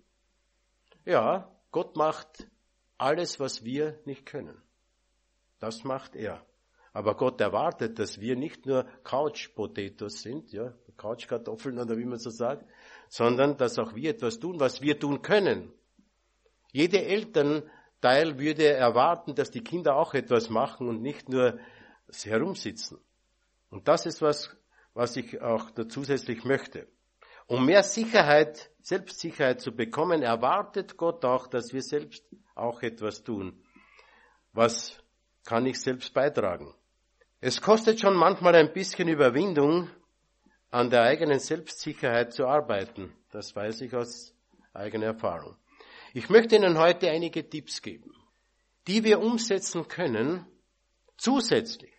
Ja, Gott macht alles, was wir nicht können. Das macht er. Aber Gott erwartet, dass wir nicht nur Couch-Potatoes sind, ja, Couchkartoffeln oder wie man so sagt, sondern dass auch wir etwas tun, was wir tun können. Jede Elternteil würde erwarten, dass die Kinder auch etwas machen und nicht nur herumsitzen. Und das ist was ich auch da zusätzlich möchte. Um mehr Sicherheit, Selbstsicherheit zu bekommen, erwartet Gott auch, dass wir selbst auch etwas tun. Was kann ich selbst beitragen? Es kostet schon manchmal ein bisschen Überwindung, an der eigenen Selbstsicherheit zu arbeiten. Das weiß ich aus eigener Erfahrung. Ich möchte Ihnen heute einige Tipps geben, die wir umsetzen können, zusätzlich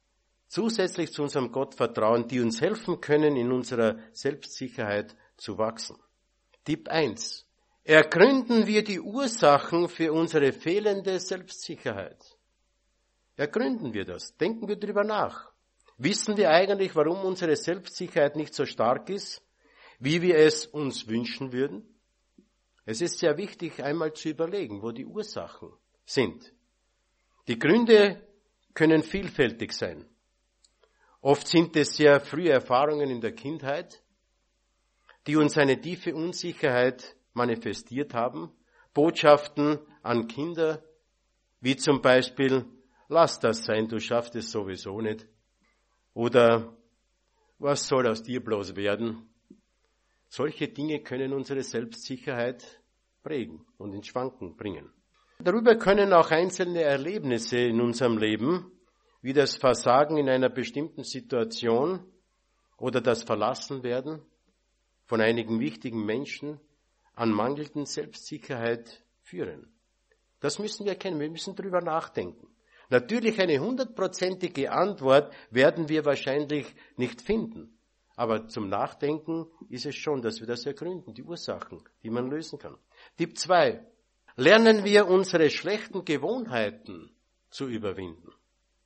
zu unserem Gottvertrauen, die uns helfen können, in unserer Selbstsicherheit zu wachsen. Tipp 1. Ergründen wir die Ursachen für unsere fehlende Selbstsicherheit. Ergründen wir das. Denken wir drüber nach. Wissen wir eigentlich, warum unsere Selbstsicherheit nicht so stark ist, wie wir es uns wünschen würden? Es ist sehr wichtig, einmal zu überlegen, wo die Ursachen sind. Die Gründe können vielfältig sein. Oft sind es sehr frühe Erfahrungen in der Kindheit, die uns eine tiefe Unsicherheit manifestiert haben. Botschaften an Kinder, wie zum Beispiel, lass das sein, du schaffst es sowieso nicht. Oder, was soll aus dir bloß werden? Solche Dinge können unsere Selbstsicherheit prägen und ins Schwanken bringen. Darüber können auch einzelne Erlebnisse in unserem Leben, wie das Versagen in einer bestimmten Situation oder das Verlassenwerden von einigen wichtigen Menschen, an mangelnden Selbstsicherheit führen. Das müssen wir kennen, wir müssen drüber nachdenken. Natürlich eine 100%ige Antwort werden wir wahrscheinlich nicht finden. Aber zum Nachdenken ist es schon, dass wir das ergründen, die Ursachen, die man lösen kann. Tipp 2. Lernen wir unsere schlechten Gewohnheiten zu überwinden.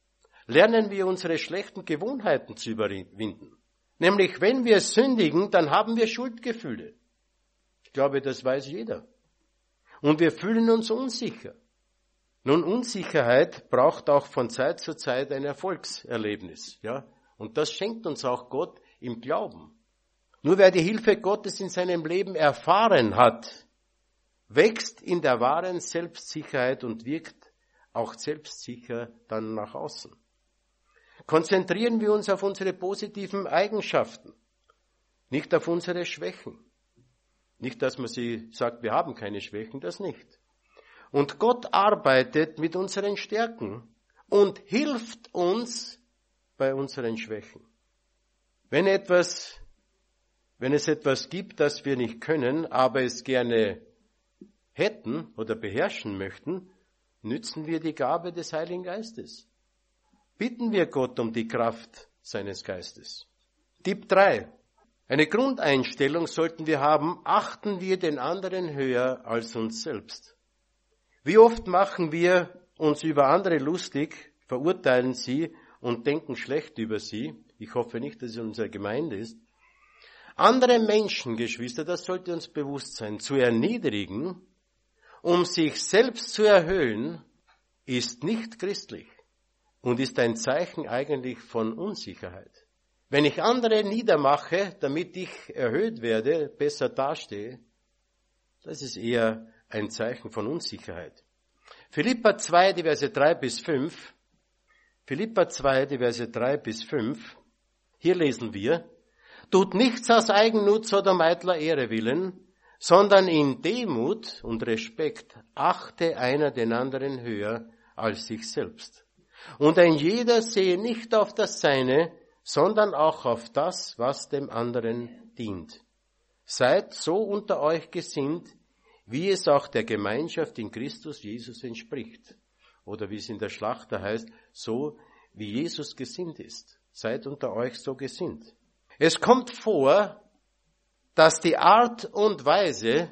lernen wir unsere schlechten Gewohnheiten zu überwinden. Nämlich, wenn wir sündigen, dann haben wir Schuldgefühle. Ich glaube, das weiß jeder. Und wir fühlen uns unsicher. Nun, Unsicherheit braucht auch von Zeit zu Zeit ein Erfolgserlebnis, ja. Und das schenkt uns auch Gott im Glauben. Nur wer die Hilfe Gottes in seinem Leben erfahren hat, wächst in der wahren Selbstsicherheit und wirkt auch selbstsicher dann nach außen. Konzentrieren wir uns auf unsere positiven Eigenschaften, nicht auf unsere Schwächen. Nicht, dass man sie sagt, wir haben keine Schwächen, das nicht. Und Gott arbeitet mit unseren Stärken und hilft uns bei unseren Schwächen. Wenn es etwas gibt, das wir nicht können, aber es gerne hätten oder beherrschen möchten, nützen wir die Gabe des Heiligen Geistes. Bitten wir Gott um die Kraft seines Geistes. Tipp 3. Eine Grundeinstellung sollten wir haben, achten wir den anderen höher als uns selbst. Wie oft machen wir uns über andere lustig, verurteilen sie und denken schlecht über sie. Ich hoffe nicht, dass es in unserer Gemeinde ist. Andere Menschen, Geschwister, das sollte uns bewusst sein, zu erniedrigen, um sich selbst zu erhöhen, ist nicht christlich und ist ein Zeichen eigentlich von Unsicherheit. Wenn ich andere niedermache, damit ich erhöht werde, besser dastehe, das ist eher ein Zeichen von Unsicherheit. Philipper 2, die Verse 3 bis 5. Philipper 2, die Verse 3 bis 5. Hier lesen wir: Tut nichts aus Eigennutz oder um eitler Ehre willen, sondern in Demut und Respekt achte einer den anderen höher als sich selbst. Und ein jeder sehe nicht auf das Seine, sondern auch auf das, was dem anderen dient. Seid so unter euch gesinnt, wie es auch der Gemeinschaft in Christus Jesus entspricht. Oder wie es in der Schlachter heißt, so wie Jesus gesinnt ist. Seid unter euch so gesinnt. Es kommt vor, dass die Art und Weise,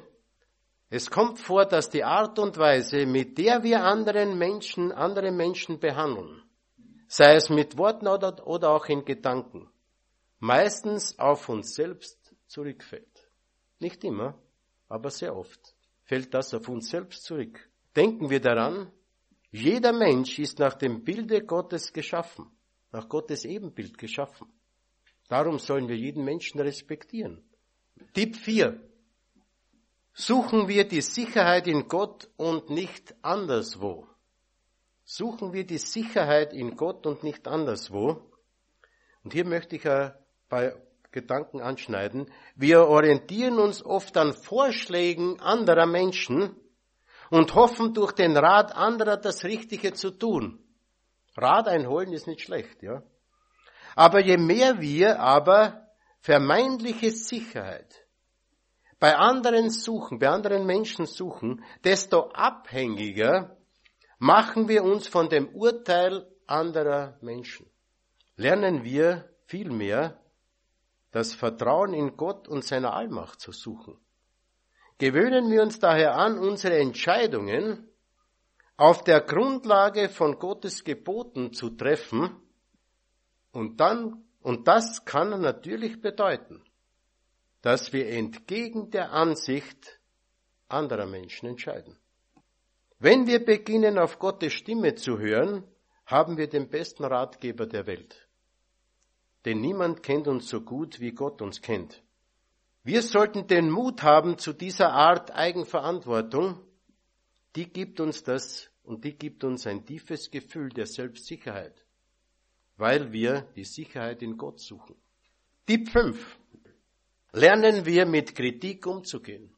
mit der wir andere Menschen behandeln, sei es mit Worten oder auch in Gedanken, meistens auf uns selbst zurückfällt. Nicht immer, aber sehr oft fällt das auf uns selbst zurück. Denken wir daran, jeder Mensch ist nach dem Bilde Gottes geschaffen, nach Gottes Ebenbild geschaffen. Darum sollen wir jeden Menschen respektieren. Tipp 4. Suchen wir die Sicherheit in Gott und nicht anderswo. Suchen wir die Sicherheit in Gott und nicht anderswo. Und hier möchte ich ein paar Gedanken anschneiden. Wir orientieren uns oft an Vorschlägen anderer Menschen und hoffen, durch den Rat anderer das Richtige zu tun. Rat einholen ist nicht schlecht, ja. Aber je mehr wir aber vermeintliche Sicherheit bei anderen Menschen suchen, desto abhängiger machen wir uns von dem Urteil anderer Menschen. Lernen wir vielmehr das Vertrauen in Gott und seine Allmacht zu suchen. Gewöhnen wir uns daher an, unsere Entscheidungen auf der Grundlage von Gottes Geboten zu treffen, und das kann natürlich bedeuten, dass wir entgegen der Ansicht anderer Menschen entscheiden. Wenn wir beginnen, auf Gottes Stimme zu hören, haben wir den besten Ratgeber der Welt. Denn niemand kennt uns so gut, wie Gott uns kennt. Wir sollten den Mut haben zu dieser Art Eigenverantwortung. Die gibt uns ein tiefes Gefühl der Selbstsicherheit, weil wir die Sicherheit in Gott suchen. Tipp 5. Lernen wir mit Kritik umzugehen.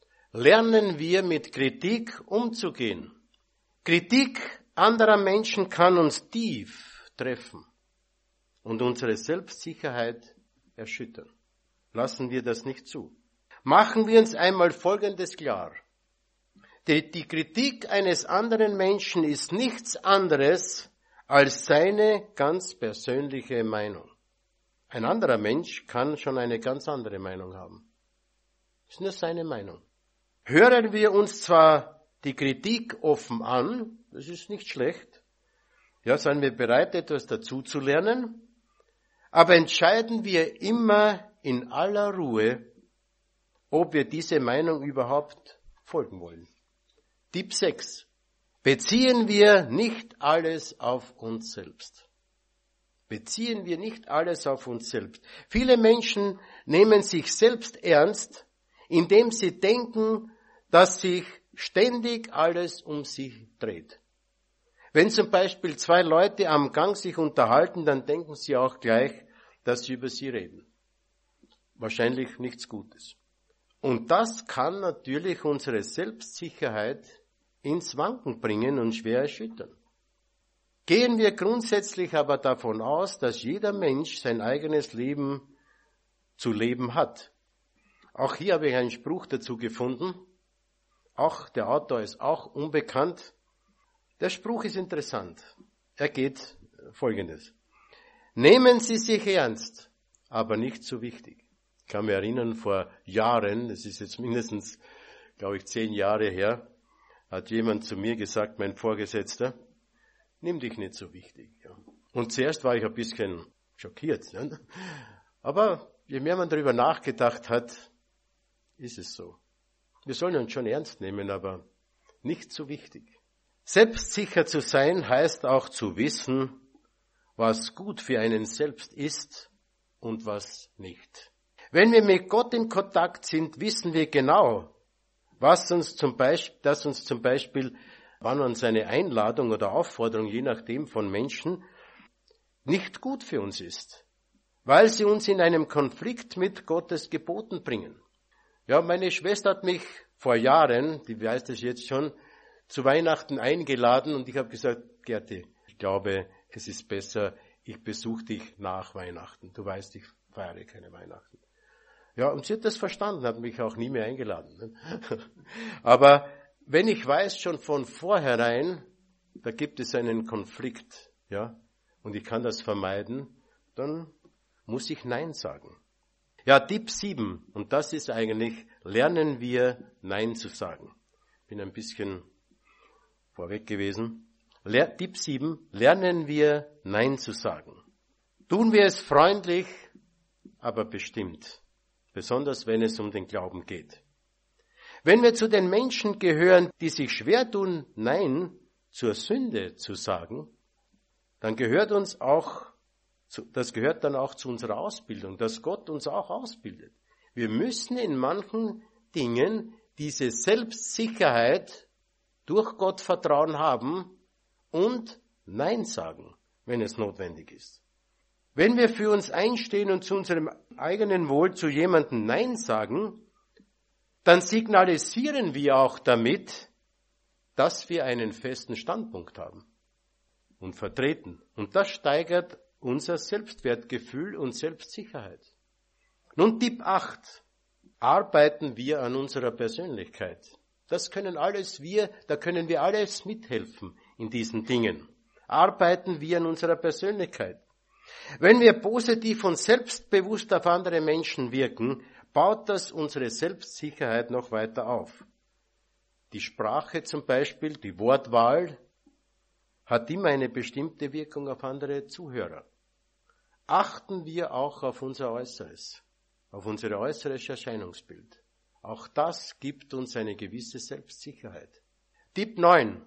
Kritik anderer Menschen kann uns tief treffen und unsere Selbstsicherheit erschüttern. Lassen wir das nicht zu. Machen wir uns einmal Folgendes klar. Die Kritik eines anderen Menschen ist nichts anderes als seine ganz persönliche Meinung. Ein anderer Mensch kann schon eine ganz andere Meinung haben. Das ist nur seine Meinung. Hören wir uns zwar die Kritik offen an, das ist nicht schlecht, Ja, sind wir bereit, etwas dazu zu lernen? Aber entscheiden wir immer in aller Ruhe, ob wir diese Meinung überhaupt folgen wollen. Tipp 6. Beziehen wir nicht alles auf uns selbst. Beziehen wir nicht alles auf uns selbst. Viele Menschen nehmen sich selbst ernst, indem sie denken, dass sich ständig alles um sie dreht. Wenn zum Beispiel zwei Leute am Gang sich unterhalten, dann denken sie auch gleich, dass sie über sie reden. Wahrscheinlich nichts Gutes. Und das kann natürlich unsere Selbstsicherheit ins Wanken bringen und schwer erschüttern. Gehen wir grundsätzlich aber davon aus, dass jeder Mensch sein eigenes Leben zu leben hat. Auch hier habe ich einen Spruch dazu gefunden. Auch der Autor ist auch unbekannt. Der Spruch ist interessant. Er geht Folgendes. Nehmen Sie sich ernst, aber nicht so wichtig. Ich kann mich erinnern, vor Jahren, das ist jetzt mindestens, glaube ich, 10 Jahre her, hat jemand zu mir gesagt, mein Vorgesetzter, nimm dich nicht so wichtig. Ja. Und zuerst war ich ein bisschen schockiert. Ja. Aber je mehr man darüber nachgedacht hat, ist es so. Wir sollen uns schon ernst nehmen, aber nicht so wichtig. Selbstsicher zu sein heißt auch zu wissen, was gut für einen selbst ist und was nicht. Wenn wir mit Gott in Kontakt sind, wissen wir genau, dass uns zum Beispiel, wann uns eine Einladung oder Aufforderung, je nachdem von Menschen, nicht gut für uns ist, weil sie uns in einem Konflikt mit Gottes Geboten bringen. Ja, meine Schwester hat mich vor Jahren, die weiß das jetzt schon, zu Weihnachten eingeladen und ich habe gesagt, Gerti, ich glaube, es ist besser, ich besuche dich nach Weihnachten. Du weißt, ich feiere keine Weihnachten. Ja, und sie hat das verstanden, hat mich auch nie mehr eingeladen. Aber wenn ich weiß schon von vornherein, da gibt es einen Konflikt, ja, und ich kann das vermeiden, dann muss ich Nein sagen. Ja, Tipp 7, und das ist eigentlich, lernen wir Nein zu sagen. Bin ein bisschen vorweg gewesen. Tipp 7, lernen wir Nein zu sagen. Tun wir es freundlich, aber bestimmt. Besonders wenn es um den Glauben geht. Wenn wir zu den Menschen gehören, die sich schwer tun, Nein zur Sünde zu sagen, dann das gehört dann auch zu unserer Ausbildung, dass Gott uns auch ausbildet. Wir müssen in manchen Dingen diese Selbstsicherheit durch Gottvertrauen haben und Nein sagen, wenn es notwendig ist. Wenn wir für uns einstehen und zu unserem eigenen Wohl zu jemandem Nein sagen, dann signalisieren wir auch damit, dass wir einen festen Standpunkt haben und vertreten. Und das steigert unser Selbstwertgefühl und Selbstsicherheit. Nun Tipp 8. Arbeiten wir an unserer Persönlichkeit. Das können alles da können wir alles mithelfen in diesen Dingen. Arbeiten wir an unserer Persönlichkeit. Wenn wir positiv und selbstbewusst auf andere Menschen wirken, baut das unsere Selbstsicherheit noch weiter auf. Die Sprache zum Beispiel, die Wortwahl, hat immer eine bestimmte Wirkung auf andere Zuhörer. Achten wir auch auf unser Äußeres, auf unser äußeres Erscheinungsbild. Auch das gibt uns eine gewisse Selbstsicherheit. Tipp 9.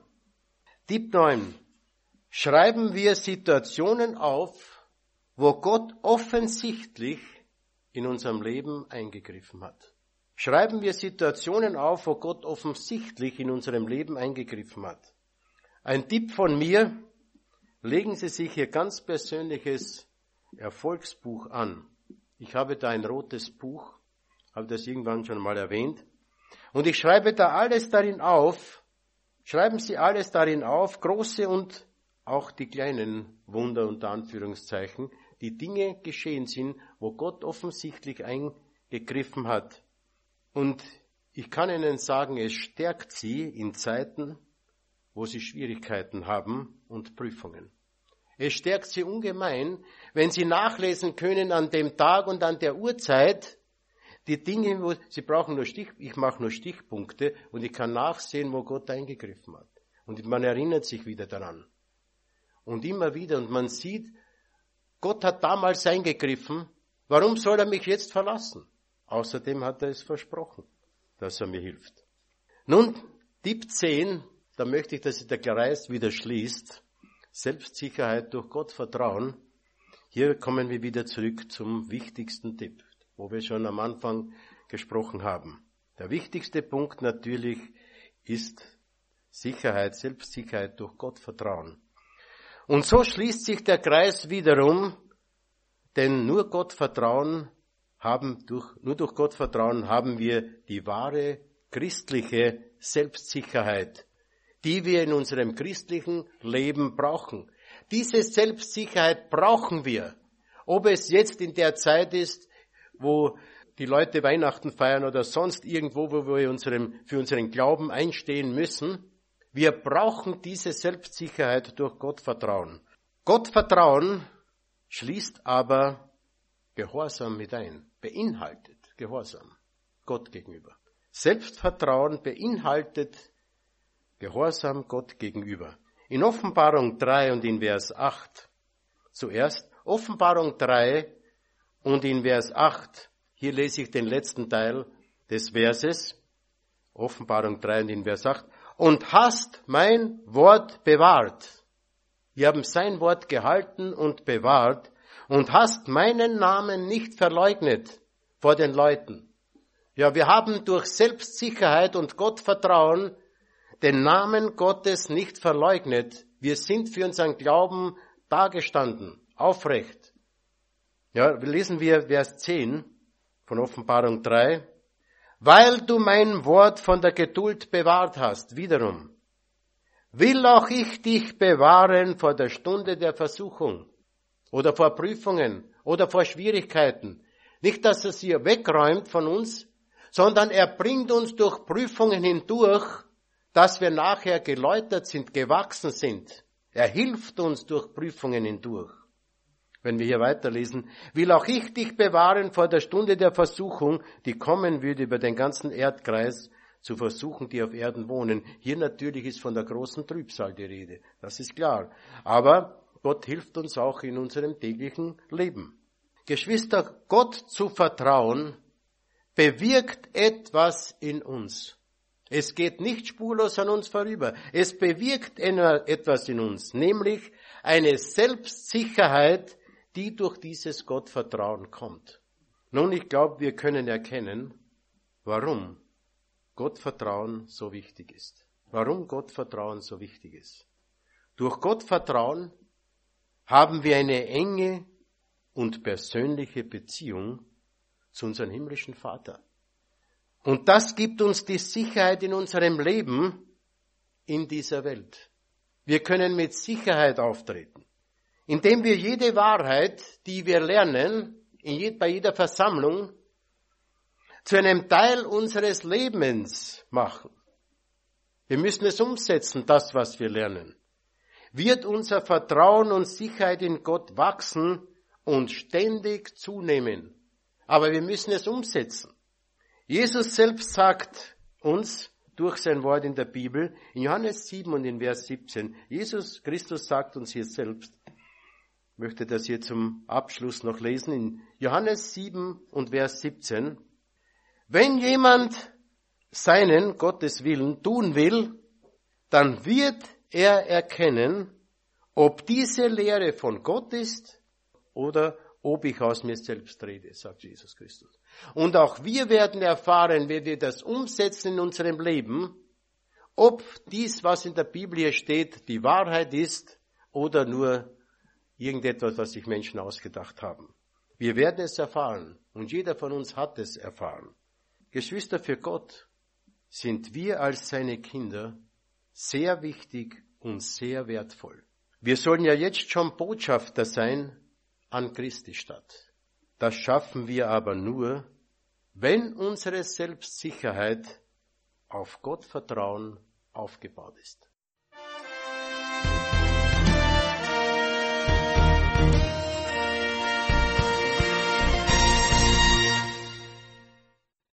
Schreiben wir Situationen auf, wo Gott offensichtlich in unserem Leben eingegriffen hat. Schreiben wir Situationen auf, wo Gott offensichtlich in unserem Leben eingegriffen hat. Ein Tipp von mir, legen Sie sich Ihr ganz persönliches Erfolgsbuch an. Ich habe da ein rotes Buch, habe das irgendwann schon mal erwähnt. Und ich schreibe da alles darin auf. Schreiben Sie alles darin auf, große und auch die kleinen Wunder unter Anführungszeichen, die Dinge geschehen sind, wo Gott offensichtlich eingegriffen hat. Und ich kann Ihnen sagen, es stärkt Sie in Zeiten, wo Sie Schwierigkeiten haben und Prüfungen. Es stärkt Sie ungemein, wenn Sie nachlesen können an dem Tag und an der Uhrzeit, die Dinge, wo Sie brauchen ich mache nur Stichpunkte und ich kann nachsehen, wo Gott eingegriffen hat. Und man erinnert sich wieder daran. und immer wieder. Und man sieht, Gott hat damals eingegriffen. Warum soll er mich jetzt verlassen? Außerdem hat er es versprochen, dass er mir hilft. Nun, Tipp 10, da möchte ich, dass sich der Kreis wieder schließt. Selbstsicherheit durch Gottvertrauen. Hier kommen wir wieder zurück zum wichtigsten Tipp, wo wir schon am Anfang gesprochen haben. Der wichtigste Punkt natürlich ist Sicherheit, Selbstsicherheit durch Gottvertrauen. Und so schließt sich der Kreis wiederum, denn nur durch Gottvertrauen haben wir die wahre christliche Selbstsicherheit, die wir in unserem christlichen Leben brauchen. Diese Selbstsicherheit brauchen wir. Ob es jetzt in der Zeit ist, wo die Leute Weihnachten feiern oder sonst irgendwo, wo wir für unseren Glauben einstehen müssen. Wir brauchen diese Selbstsicherheit durch Gottvertrauen. Gottvertrauen schließt aber Gehorsam mit ein, beinhaltet Gehorsam Gott gegenüber. Selbstvertrauen beinhaltet Gehorsam Gott gegenüber. In Offenbarung 3 und in Vers 8, zuerst Offenbarung 3 und in Vers 8, hier lese ich den letzten Teil des Verses, Offenbarung 3 und in Vers 8, und hast mein Wort bewahrt. Wir haben sein Wort gehalten und bewahrt und hast meinen Namen nicht verleugnet vor den Leuten. Ja, wir haben durch Selbstsicherheit und Gottvertrauen den Namen Gottes nicht verleugnet. Wir sind für unseren Glauben dagestanden, aufrecht. Ja, lesen wir Vers 10 von Offenbarung 3. Weil du mein Wort von der Geduld bewahrt hast, wiederum, will auch ich dich bewahren vor der Stunde der Versuchung oder vor Prüfungen oder vor Schwierigkeiten. Nicht, dass er sie wegräumt von uns, sondern er bringt uns durch Prüfungen hindurch, dass wir nachher geläutert sind, gewachsen sind. Er hilft uns durch Prüfungen hindurch. Wenn wir hier weiterlesen, will auch ich dich bewahren vor der Stunde der Versuchung, die kommen würde über den ganzen Erdkreis, zu versuchen, die auf Erden wohnen. Hier natürlich ist von der großen Trübsal die Rede, das ist klar. Aber Gott hilft uns auch in unserem täglichen Leben. Geschwister, Gott zu vertrauen, bewirkt etwas in uns. Es geht nicht spurlos an uns vorüber. Es bewirkt etwas in uns, nämlich eine Selbstsicherheit, die durch dieses Gottvertrauen kommt. Nun, ich glaube, wir können erkennen, warum Gottvertrauen so wichtig ist. Warum Gottvertrauen so wichtig ist. Durch Gottvertrauen haben wir eine enge und persönliche Beziehung zu unserem himmlischen Vater. Und das gibt uns die Sicherheit in unserem Leben in dieser Welt. Wir können mit Sicherheit auftreten, indem wir jede Wahrheit, die wir lernen, bei jeder Versammlung, zu einem Teil unseres Lebens machen. Wir müssen es umsetzen, das, was wir lernen. Wird unser Vertrauen und Sicherheit in Gott wachsen und ständig zunehmen. Aber wir müssen es umsetzen. Jesus selbst sagt uns durch sein Wort in der Bibel, in Johannes 7 und in Vers 17, Jesus Christus sagt uns hier selbst, ich möchte das hier zum Abschluss noch lesen, in Johannes 7 und Vers 17, wenn jemand seinen Gottes Willen tun will, dann wird er erkennen, ob diese Lehre von Gott ist oder ob ich aus mir selbst rede, sagt Jesus Christus. Und auch wir werden erfahren, wenn wir das umsetzen in unserem Leben, ob dies, was in der Bibel steht, die Wahrheit ist oder nur irgendetwas, was sich Menschen ausgedacht haben. Wir werden es erfahren und jeder von uns hat es erfahren. Geschwister, für Gott sind wir als seine Kinder sehr wichtig und sehr wertvoll. Wir sollen ja jetzt schon Botschafter sein an Christi Stadt. Das schaffen wir aber nur, wenn unsere Selbstsicherheit auf Gottvertrauen aufgebaut ist.